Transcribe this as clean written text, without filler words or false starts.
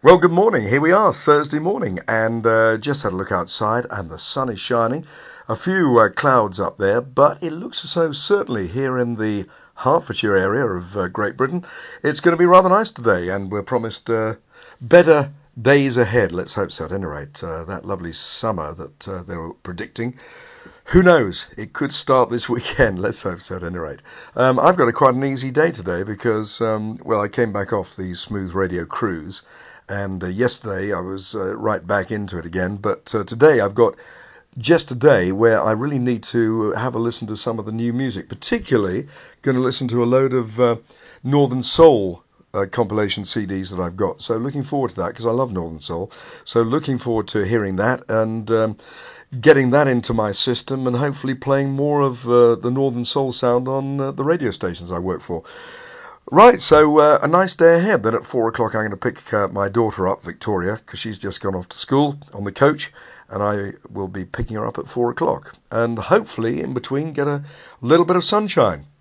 Well, good morning. Here we are, Thursday morning, and just had a look outside, and the sun is shining. A few clouds up there, but it looks as though certainly here in the Hertfordshire area of Great Britain, it's going to be rather nice today, and we're promised better days ahead. Let's hope so, at any rate. That lovely summer that they were predicting. Who knows? It could start this weekend. Let's hope so, at any rate. I've got quite an easy day today because, I came back off the Smooth Radio cruise. And yesterday I was right back into it again. But today I've got just a day where I really need to have a listen to some of the new music. Particularly going to listen to a load of Northern Soul compilation CDs that I've got. So looking forward to that because I love Northern Soul. So looking forward to hearing that and getting that into my system and hopefully playing more of the Northern Soul sound on the radio stations I work for. Right, so a nice day ahead. Then at 4 o'clock I'm going to pick my daughter up, Victoria, because she's just gone off to school on the coach, and I will be picking her up at 4 o'clock. And hopefully in between get a little bit of sunshine.